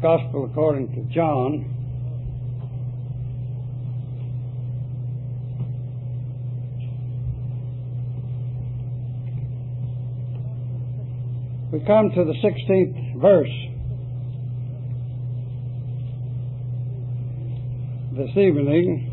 Gospel according to John. We come to the 16th verse this evening.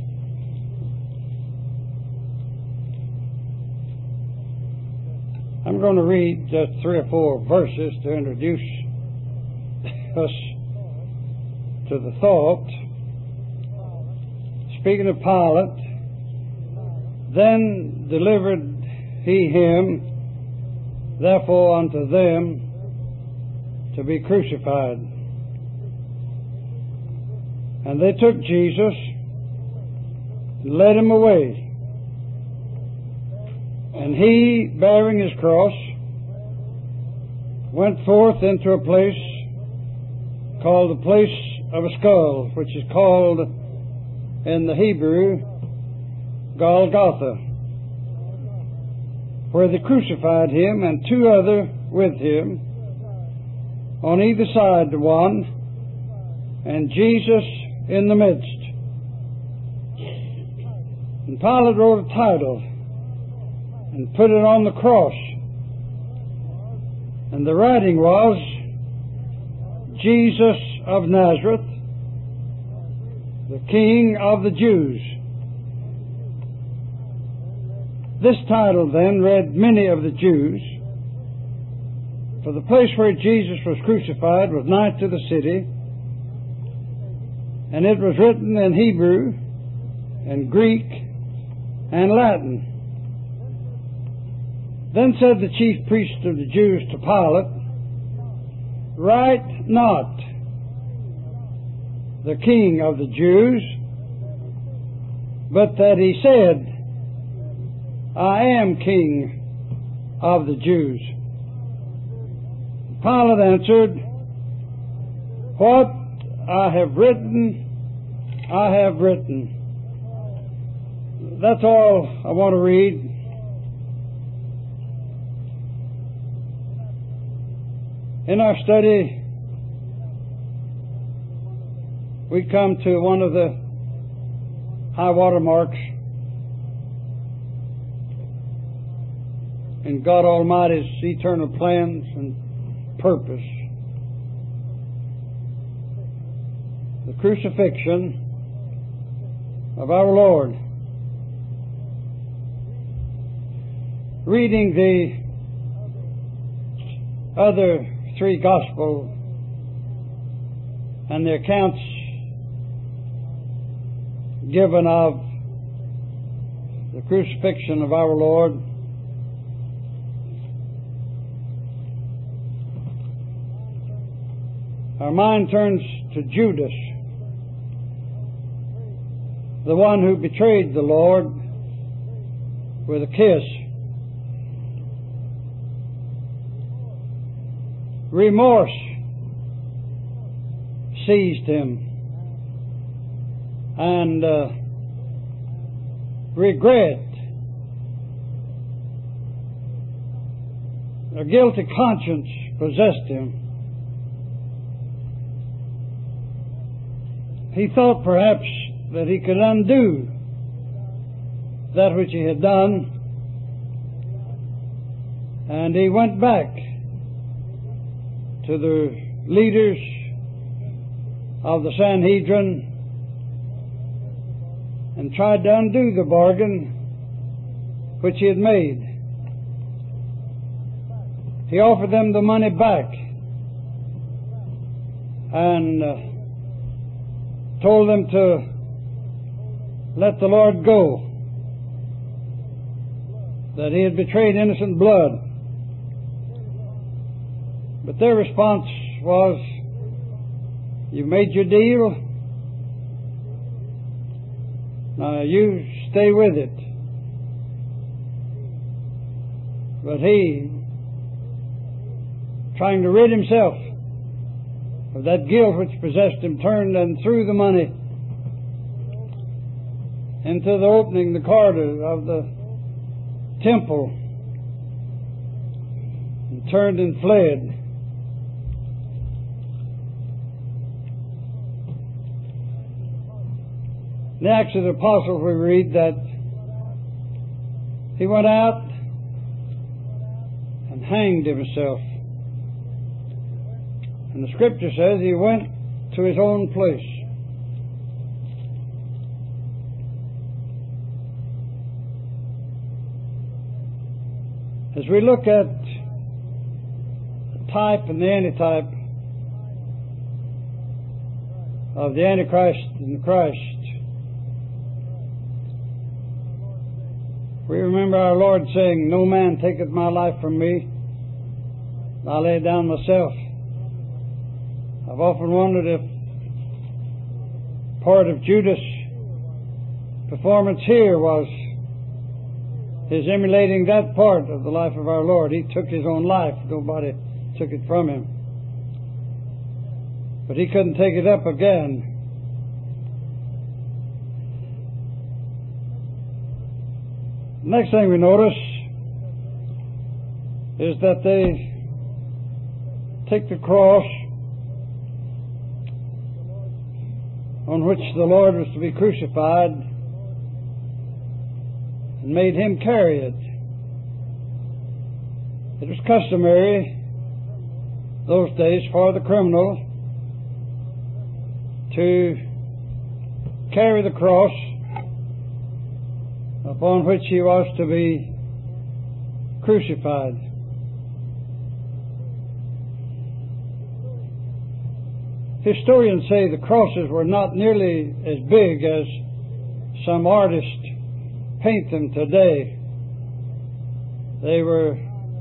I'm going to read just 3 or 4 verses to introduce us to the thought. Speaking of Pilate, then delivered he him therefore unto them to be crucified. And they took Jesus and led him away. And he, bearing his cross, went forth into a place called the place of a skull, which is called in the Hebrew Golgotha, where they crucified him and 2 other with him, on either side the one, and Jesus in the midst. And Pilate wrote a title and put it on the cross, and the writing was, Jesus of Nazareth, the King of the Jews. This title then read many of the Jews, for the place where Jesus was crucified was nigh to the city, and it was written in Hebrew and Greek and Latin. Then said the chief priest of the Jews to Pilate, write not, the King of the Jews, but that he said, I am King of the Jews. Pilate answered, what I have written, I have written. That's all I want to read. In our study, we come to one of the high water marks in God Almighty's eternal plans and purpose. The crucifixion of our Lord. Reading the other 3 Gospels and the accounts given of the crucifixion of our Lord, our mind turns to Judas, the one who betrayed the Lord with a kiss. Remorse seized him, and regret, a guilty conscience possessed him. He thought perhaps that he could undo that which he had done, and he went back to the leaders of the Sanhedrin and tried to undo the bargain which he had made. He offered them the money back and told them to let the Lord go, that he had betrayed innocent blood. But their response was, you've made your deal, now you stay with it. But he, trying to rid himself of that guilt which possessed him, turned and threw the money into the opening, the corridor of the temple, and turned and fled. In the Acts of the Apostles we read that he went out and hanged himself. And the Scripture says he went to his own place. As we look at the type and the antitype of the Antichrist and the Christ, we remember our Lord saying, "No man taketh my life from me, I lay it down myself." I've often wondered if part of Judas' performance here was his emulating that part of the life of our Lord. He took his own life. Nobody took it from him. But he couldn't take it up again. The next thing we notice is that they take the cross on which the Lord was to be crucified and made him carry it. It was customary those days for the criminal to carry the cross upon which he was to be crucified. Historians say the crosses were not nearly as big as some artists paint them today. They were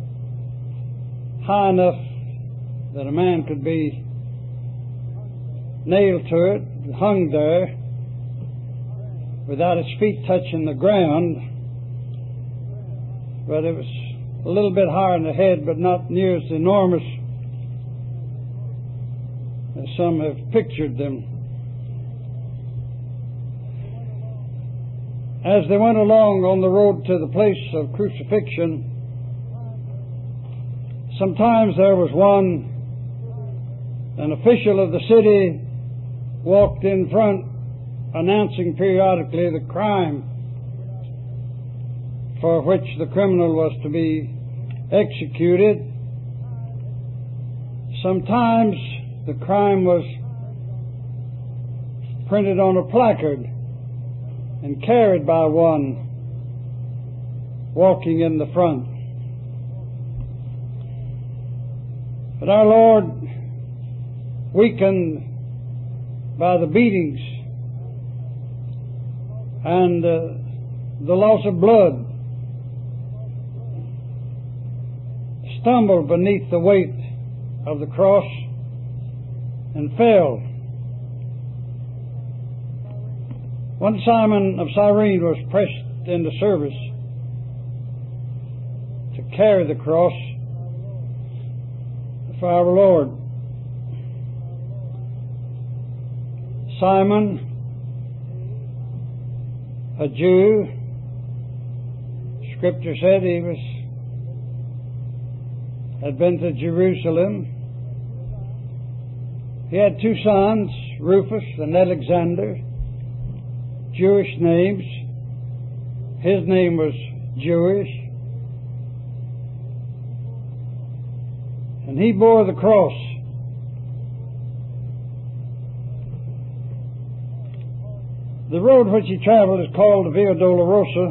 high enough that a man could be nailed to it, hung there, without his feet touching the ground. But it was a little bit higher in the head, but not near as enormous as some have pictured them. As they went along on the road to the place of crucifixion, sometimes there was an official of the city walked in front, announcing periodically the crime for which the criminal was to be executed. Sometimes the crime was printed on a placard and carried by one walking in the front. But our Lord, weakened by the beatings and the loss of blood, stumbled beneath the weight of the cross and fell. When Simon of Cyrene was pressed into service to carry the cross for our Lord, Simon, a Jew, Scripture said he had been to Jerusalem. He had two sons, Rufus and Alexander, Jewish names. His name was Jewish. And he bore the cross. The road which he traveled is called the Via Dolorosa,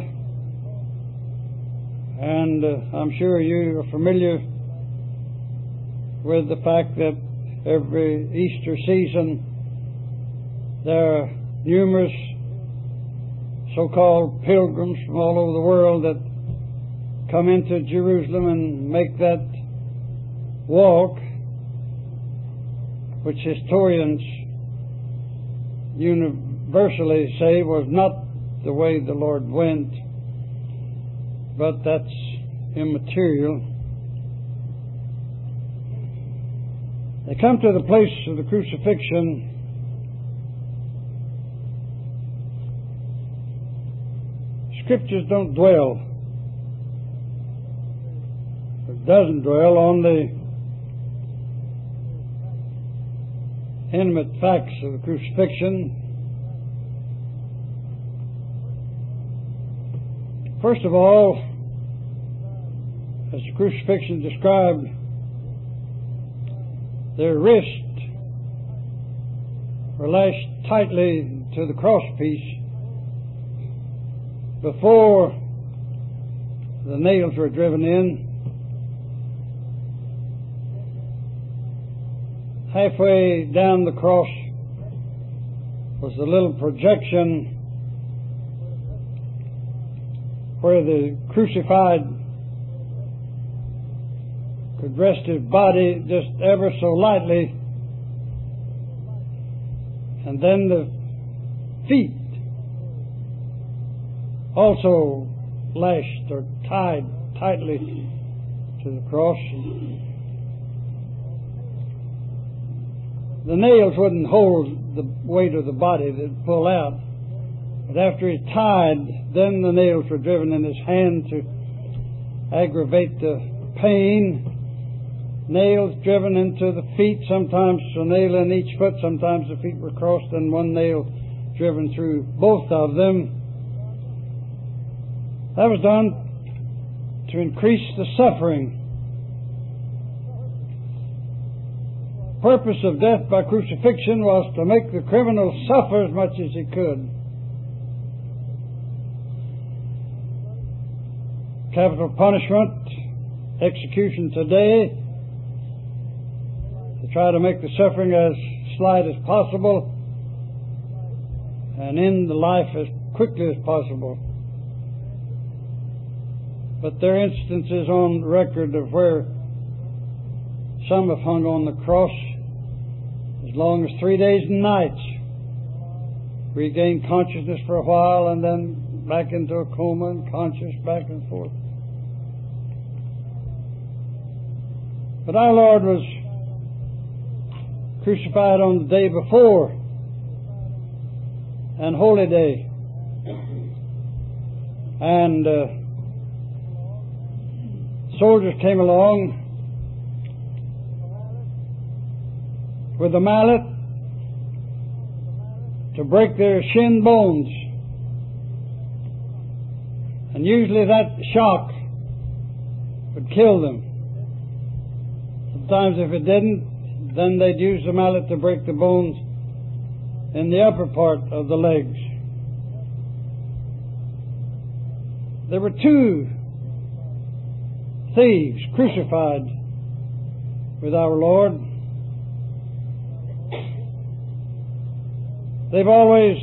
and I'm sure you are familiar with the fact that every Easter season there are numerous so-called pilgrims from all over the world that come into Jerusalem and make that walk, which historians universally say was not the way the Lord went, but that's immaterial. They come to the place of the crucifixion. Scriptures don't dwell, or doesn't dwell on the intimate facts of the crucifixion. First of all, as the crucifixion described, their wrists were lashed tightly to the crosspiece before the nails were driven in. Halfway down the cross was a little projection where the crucified could rest his body just ever so lightly, and then the feet also lashed or tied tightly to the cross. The nails wouldn't hold the weight of the body, they'd pull out. But after he tied, then the nails were driven in his hand to aggravate the pain. Nails driven into the feet, sometimes a nail in each foot, sometimes the feet were crossed and one nail driven through both of them. That was done to increase the suffering. The purpose of death by crucifixion was to make the criminal suffer as much as he could. Capital punishment, execution today, to try to make the suffering as slight as possible and end the life as quickly as possible. But there are instances on record of where some have hung on the cross as long as 3 days and nights, regained consciousness for a while and then back into a coma and conscious back and forth. But our Lord was crucified on the day before, and Holy Day, and soldiers came along with a mallet to break their shin bones, and usually that shock would kill them. Sometimes if it didn't, then they'd use the mallet to break the bones in the upper part of the legs. There were 2 thieves crucified with our Lord. They've always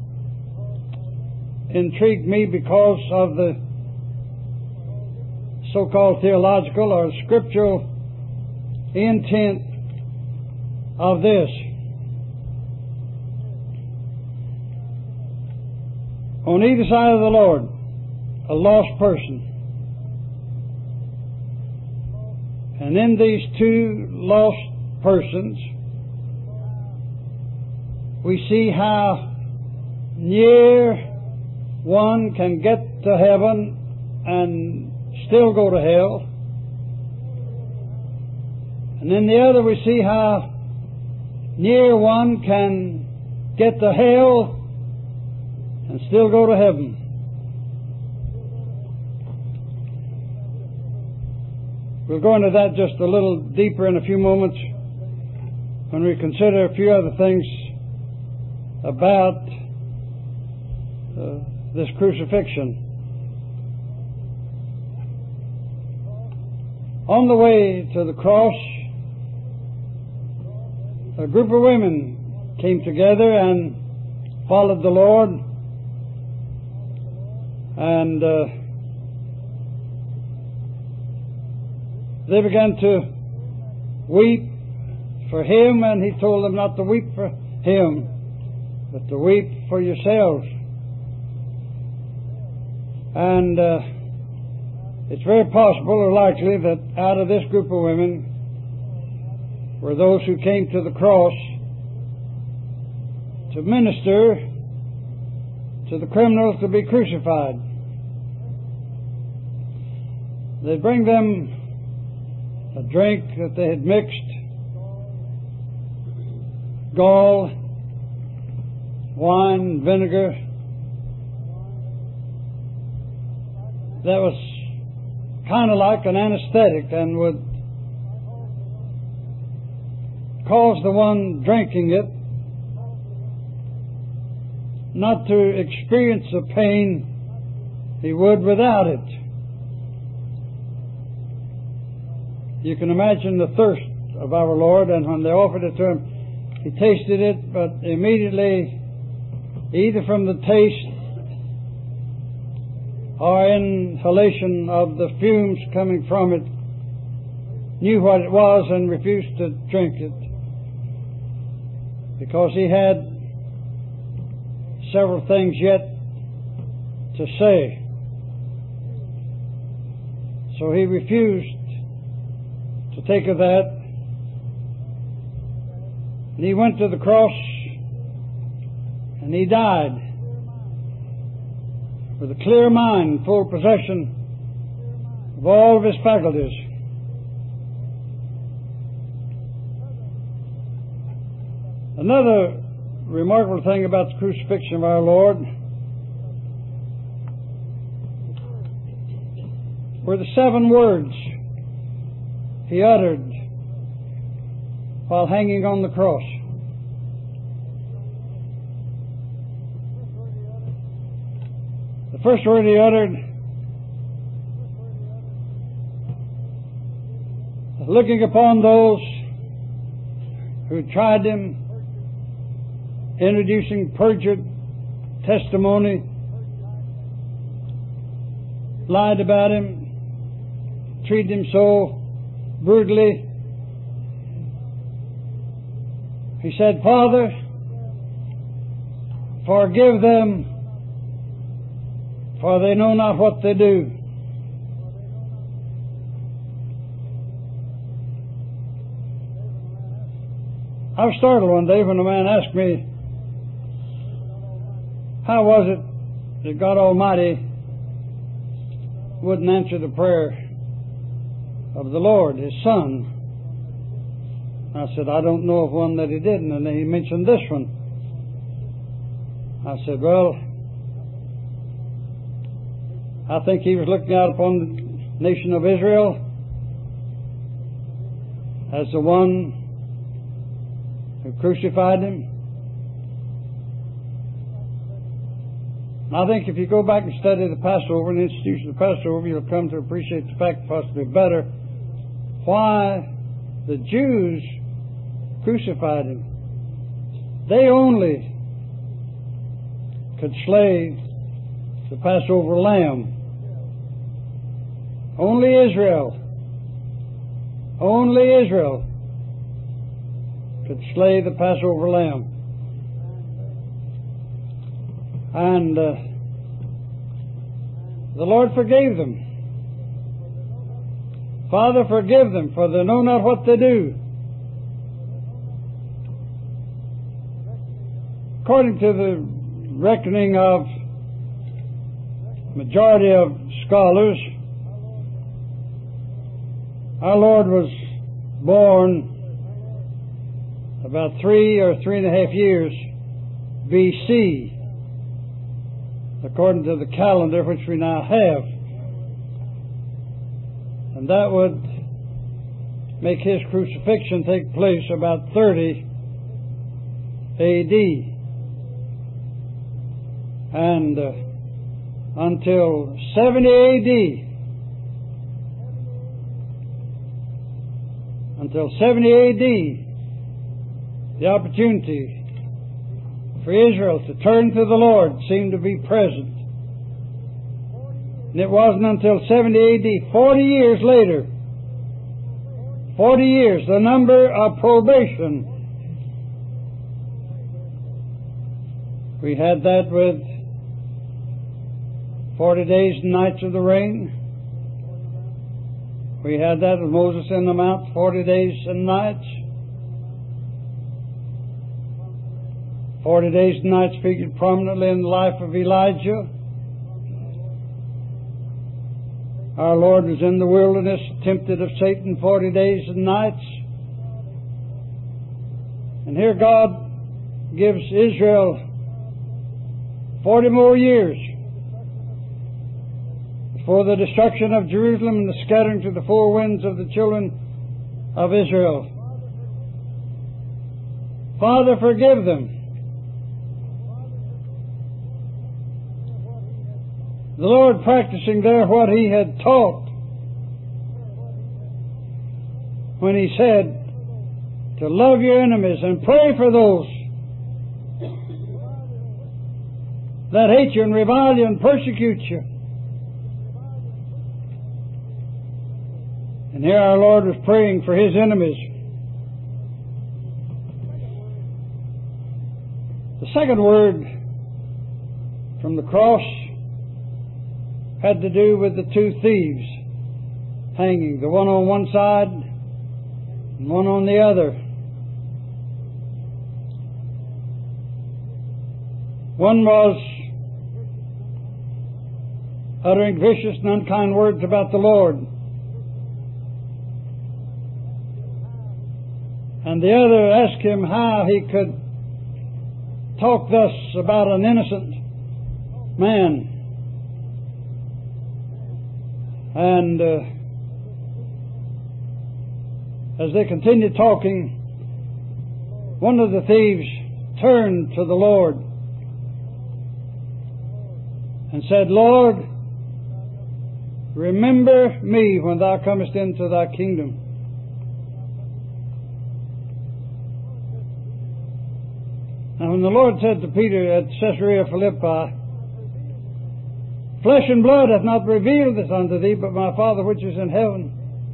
intrigued me because of the so-called theological or scriptural intent of this. On either side of the Lord, a lost person. And in these 2 lost persons, we see how near one can get to heaven and still go to hell. And in the other we see how near one can get to hell and still go to heaven. We'll go into that just a little deeper in a few moments when we consider a few other things about this crucifixion. On the way to the cross, a group of women came together and followed the Lord, and they began to weep for Him, and He told them not to weep for Him, but to weep for yourselves. And it's very possible or likely that out of this group of women were those who came to the cross to minister to the criminals to be crucified. They'd bring them a drink that they had mixed, gall, wine, vinegar, that was kind of like an anesthetic and would cause the one drinking it not to experience the pain he would without it. You can imagine the thirst of our Lord, and when they offered it to him, he tasted it, but immediately, either from the taste or inhalation of the fumes coming from it, knew what it was and refused to drink it, because he had several things yet to say. So he refused to take of that, and he went to the cross, and he died with a clear mind, full possession of all of his faculties. Another remarkable thing about the crucifixion of our Lord were the 7 words he uttered while hanging on the cross. The first word he uttered, looking upon those who tried him, introducing perjured testimony, lied about him, treated him so brutally. He said, "Father, forgive them, for they know not what they do." I was startled one day when a man asked me, how was it that God Almighty wouldn't answer the prayer of the Lord, His Son? I said, I don't know of one that He didn't, and then He mentioned this one. I said, well, I think He was looking out upon the nation of Israel as the one who crucified Him. I think if you go back and study the Passover and the institution of the Passover, you'll come to appreciate the fact possibly better why the Jews crucified Him. They only could slay the Passover lamb. Only Israel could slay the Passover lamb. And the Lord forgave them. Father, forgive them, for they know not what they do. According to the reckoning of majority of scholars, our Lord was born about 3 or 3.5 years B.C., according to the calendar which we now have. And that would make His crucifixion take place about 30 A.D. And until 70 A.D., the opportunity for Israel to turn to the Lord seemed to be present. And it wasn't until 70 A.D., 40 years later, 40 years, the number of probation. We had that with 40 days and nights of the rain. We had that with Moses in the mount, 40 days and nights. 40 days and nights figured prominently in the life of Elijah. Our Lord was in the wilderness, tempted of Satan 40 days and nights. And here God gives Israel 40 more years. for the destruction of Jerusalem and the scattering to the four winds of the children of Israel. Father, forgive them. The Lord practicing there what He had taught when He said to love your enemies and pray for those that hate you and revile you and persecute you. And here our Lord was praying for His enemies. The second word from the cross had to do with the two thieves hanging, the one on one side and one on the other. One was uttering vicious and unkind words about the Lord, and the other asked him how he could talk thus about an innocent man. And as they continued talking, one of the thieves turned to the Lord and said, Lord, remember me when Thou comest into Thy kingdom. And when the Lord said to Peter at Caesarea Philippi, flesh and blood hath not revealed this unto thee, but my Father which is in heaven,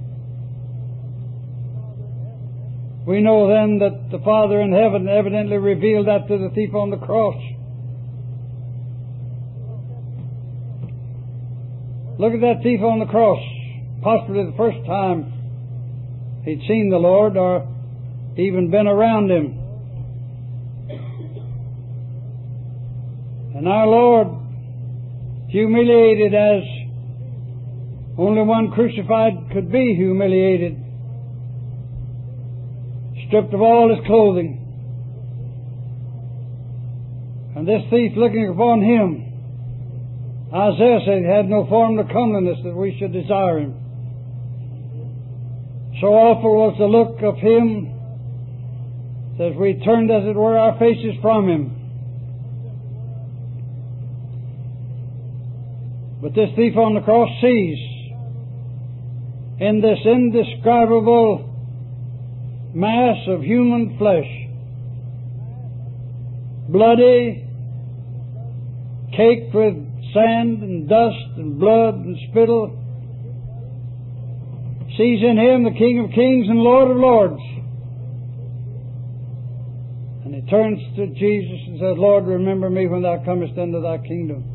we know then that the Father in heaven evidently revealed that to the thief on the cross. Look at that thief on the cross. Possibly the first time he'd seen the Lord or even been around Him. And our Lord, humiliated as only one crucified could be humiliated, stripped of all His clothing. And this thief looking upon Him, Isaiah said He had no form of comeliness that we should desire Him. So awful was the look of Him that we turned, as it were, our faces from Him. But this thief on the cross sees in this indescribable mass of human flesh, bloody, caked with sand and dust and blood and spittle, sees in Him the King of Kings and Lord of Lords. And he turns to Jesus and says, Lord, remember me when Thou comest into Thy kingdom.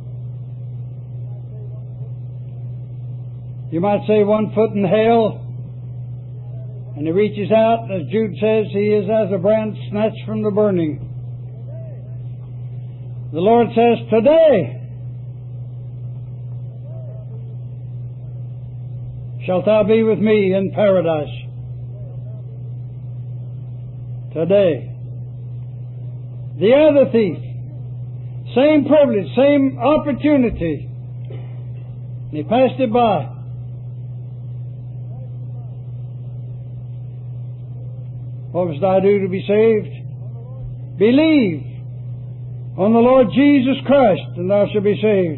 You might say 1 foot in hell, and he reaches out, as Jude says, he is as a brand snatched from the burning. The Lord says, today shalt thou be with me in paradise. Today. The other thief, same privilege, same opportunity, and he passed it by. What must I do to be saved? Believe on the Lord Jesus Christ, and thou shalt be saved.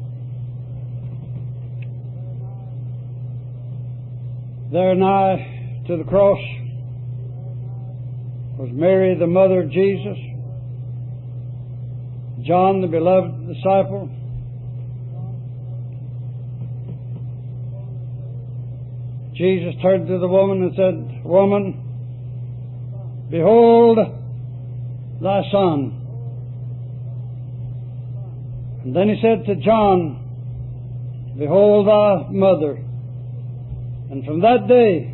There nigh to the cross was Mary, the mother of Jesus, John, the beloved disciple, Jesus turned to the woman and said, Woman, behold thy son. And then He said to John, Behold thy mother. And from that day,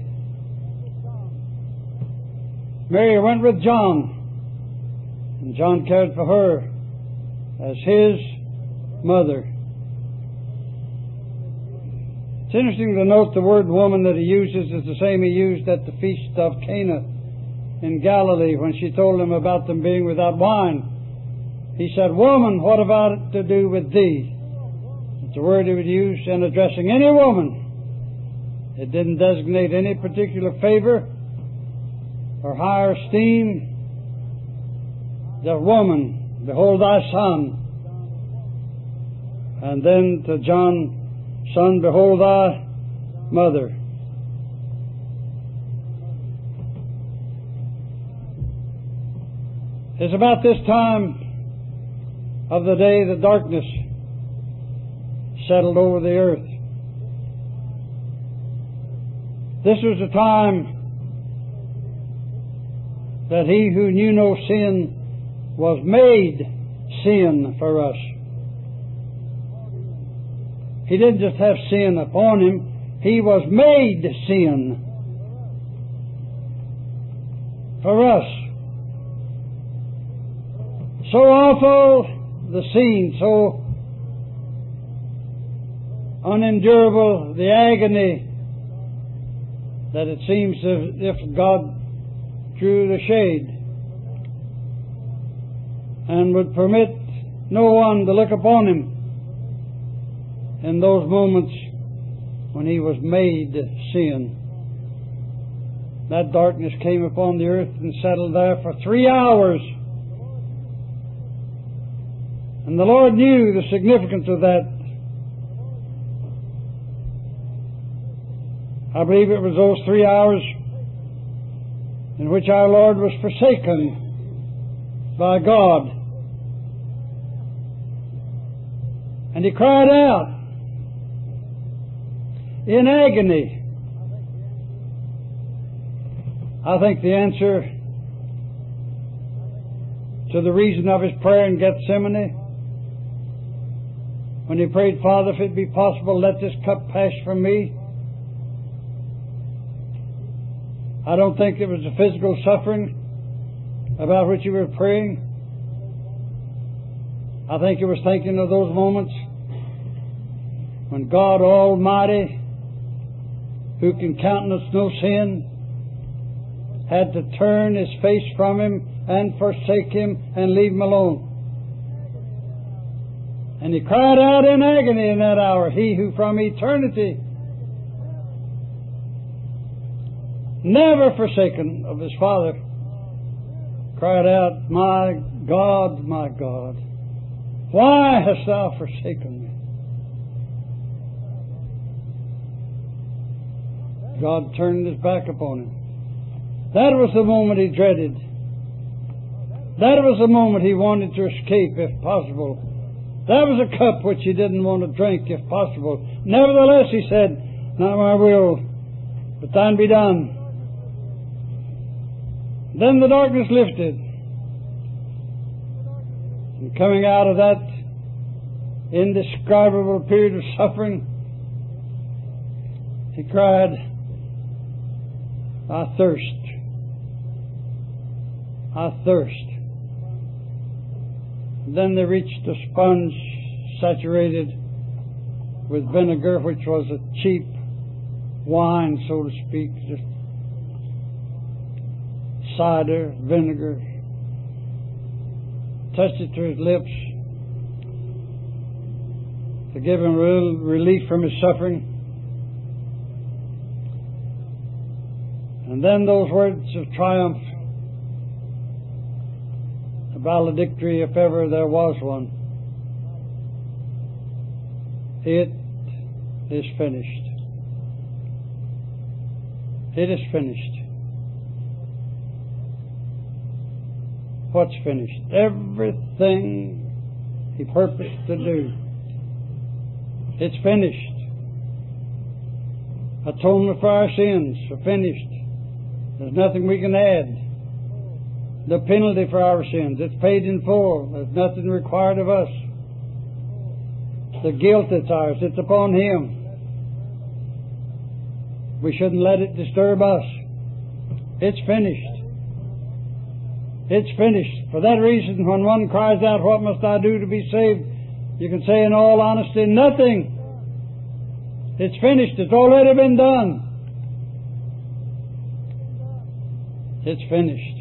Mary went with John, and John cared for her as his mother. It's interesting to note the word woman that He uses is the same He used at the feast of Cana in Galilee when she told Him about them being without wine. He said, Woman, what have I to do with thee? It's a word he would use in addressing any woman. It didn't designate any particular favor or higher esteem. The woman, behold thy son. And then to John, son, behold thy mother. It's about this time of the day that darkness settled over the earth. This was the time that he who knew no sin was made sin for us. He didn't just have sin upon him, he was made sin for us. So awful the scene, so unendurable the agony, that it seems as if God drew the shade and would permit no one to look upon him in those moments when he was made sin. That darkness came upon the earth and settled there for 3 hours. And the Lord knew the significance of that. I believe it was those 3 hours in which our Lord was forsaken by God. And he cried out in agony. I think the answer to the reason of his prayer in Gethsemane, when he prayed, Father, if it be possible, let this cup pass from me. I don't think it was the physical suffering about which he was praying. I think he was thinking of those moments when God Almighty, who can countenance no sin, had to turn his face from him and forsake him and leave him alone. And he cried out in agony in that hour, he who from eternity, never forsaken of his Father, cried out, my God, why hast thou forsaken me? God turned his back upon him. That was the moment he dreaded. That was the moment he wanted to escape, if possible. That was a cup which he didn't want to drink, if possible. Nevertheless, he said, not my will, but thine be done. Then the darkness lifted. And coming out of that indescribable period of suffering, he cried, I thirst. I thirst. And then they reached a sponge saturated with vinegar, which was a cheap wine, so to speak, just cider, vinegar. Touched it to his lips to give him a little relief from his suffering. And then those words of triumph, a valedictory if ever there was one. It is finished. It is finished. What's finished? Everything he purposed to do. It's finished. Atonement for our sins are finished. There's nothing we can add. The penalty for our sins, it's paid in full. There's nothing required of us. The guilt that's ours, it's upon him. We shouldn't let it disturb us. It's finished. It's finished. For that reason, when one cries out, what must I do to be saved? You can say in all honesty, nothing. It's finished. It's already been done. It's finished.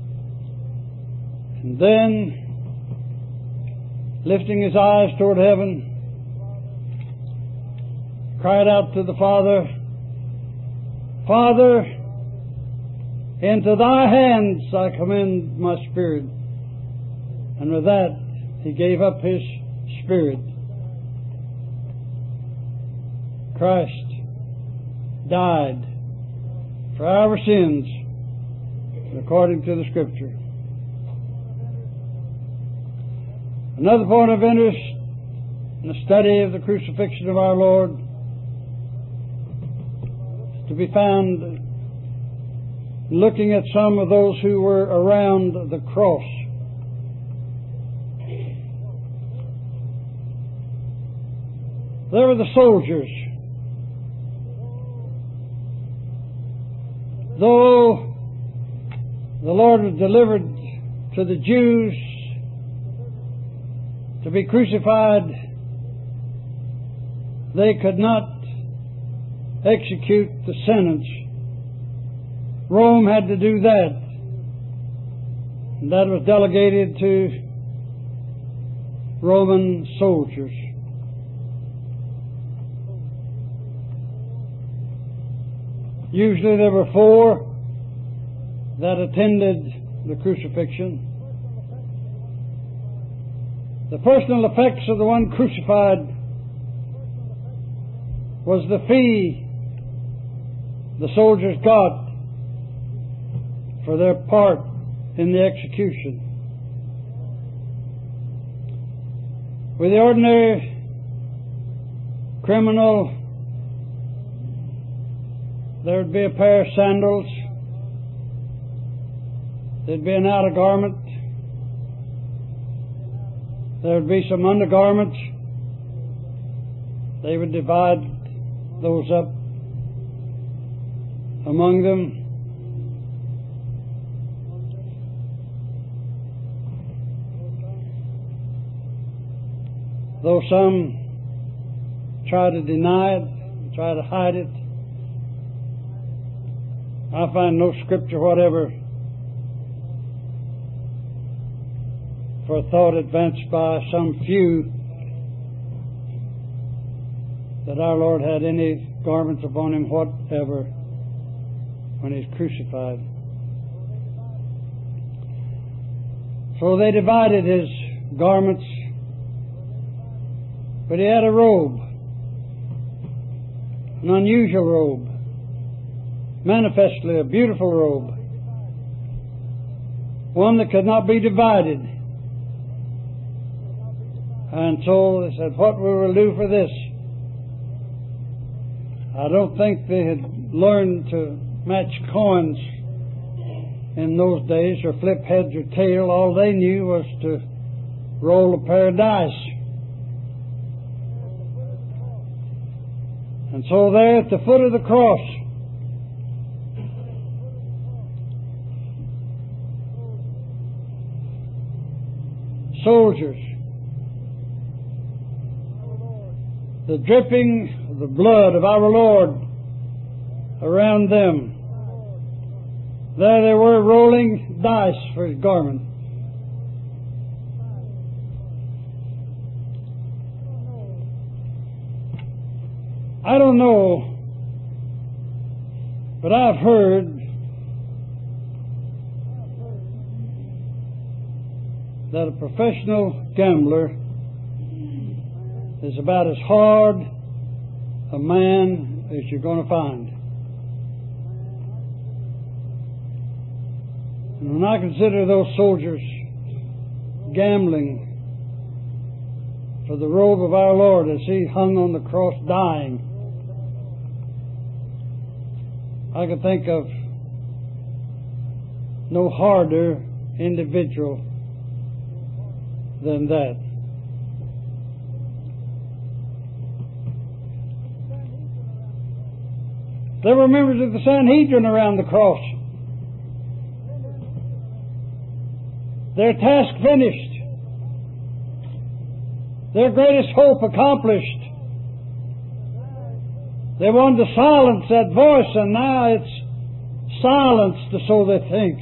And then, lifting his eyes toward heaven, cried out to the Father, Father, into thy hands I commend my spirit. And with that, he gave up his spirit. Christ died for our sins according to the Scripture. Another point of interest in the study of the crucifixion of our Lord is to be found looking at some of those who were around the cross. There were the soldiers. Though the Lord was delivered to the Jews to be crucified, they could not execute the sentence. Rome had to do that. And that was delegated to Roman soldiers. Usually there were 4 that attended the crucifixion. The personal effects of the one crucified was the fee the soldiers got for their part in the execution. With the ordinary criminal, there would be a pair of sandals, there'd be an outer garment, there would be some undergarments. They would divide those up among them. Though some try to deny it, try to hide it, I find no scripture whatever for a thought advanced by some few that our Lord had any garments upon him whatever when he's crucified. So they divided his garments, but he had a robe, an unusual robe, manifestly a beautiful robe, one that could not be divided. And so they said, what we will do for this? I don't think they had learned to match coins in those days or flip heads or tail. All they knew was to roll a pair of dice. And so there at the foot of the cross, soldiers, the dripping of the blood of our Lord around them. There they were rolling dice for his garment. I don't know, but I've heard that a professional gambler is about as hard a man as you're going to find. And when I consider those soldiers gambling for the robe of our Lord as he hung on the cross dying, I can think of no harder individual than that. There were members of the Sanhedrin around the cross. Their task finished. Their greatest hope accomplished. They wanted to silence that voice, and now it's silenced, so they think.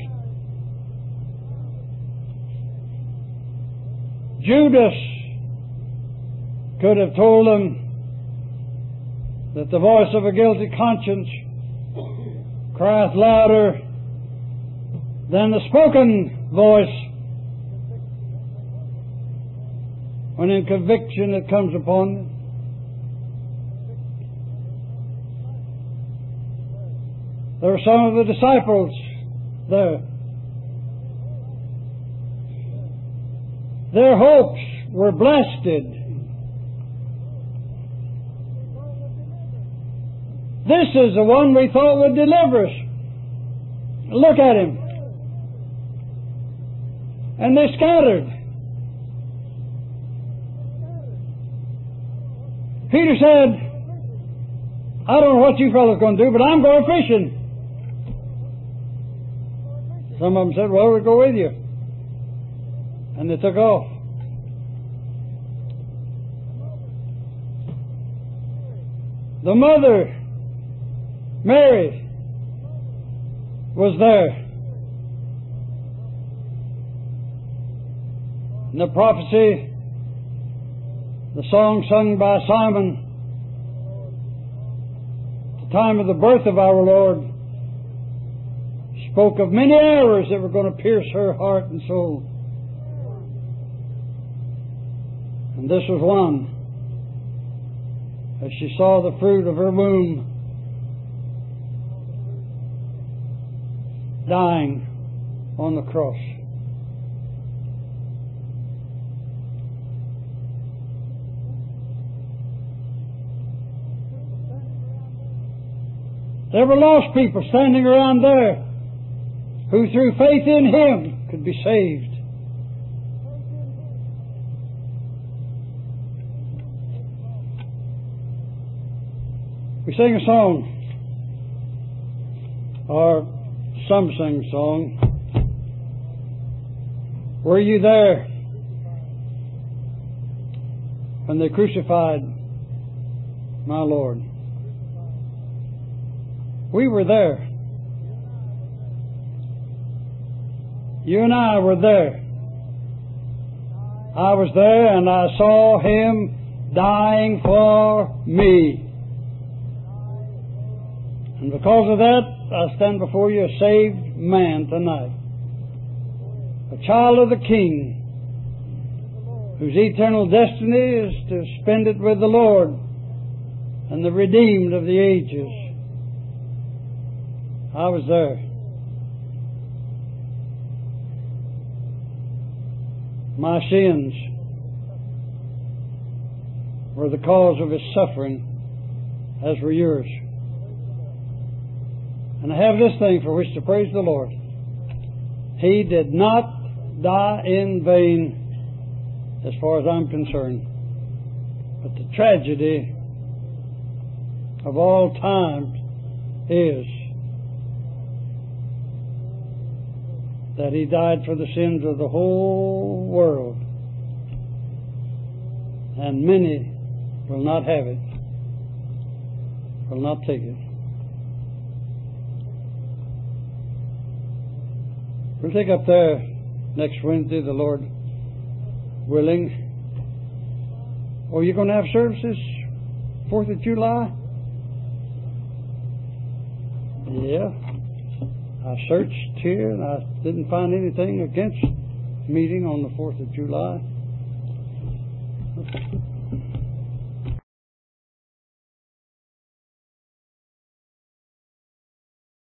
Judas could have told them, that the voice of a guilty conscience crieth louder than the spoken voice when in conviction it comes upon them. There were some of the disciples there. Their hopes were blasted. This is the one we thought would deliver us. Look at him. And they scattered. Peter said, I don't know what you fellows are going to do, but I'm going fishing. Some of them said, well, we'll go with you. And they took off. The mother, Mary, was there. And the prophecy, the song sung by Simon, the time of the birth of our Lord, spoke of many arrows that were going to pierce her heart and soul. And this was one. As she saw the fruit of her womb dying on the cross. There were lost people standing around there who through faith in Him could be saved. We sing a song, or some sing a song. Were you there when they crucified my Lord? We were there. You and I were there. I was there and I saw Him dying for me. And because of that, I stand before you a saved man tonight. A child of the King, whose eternal destiny is to spend it with the Lord and the redeemed of the ages. I was there. My sins were the cause of His suffering, as were yours. And I have this thing for which to praise the Lord. He did not die in vain, as far as I'm concerned. But the tragedy of all time is that He died for the sins of the whole world. And many will not have it, will not take it. We'll take up there next Wednesday, the Lord willing. Oh, you're going to have services 4th of July? Yeah. I searched here and I didn't find anything against meeting on the 4th of July.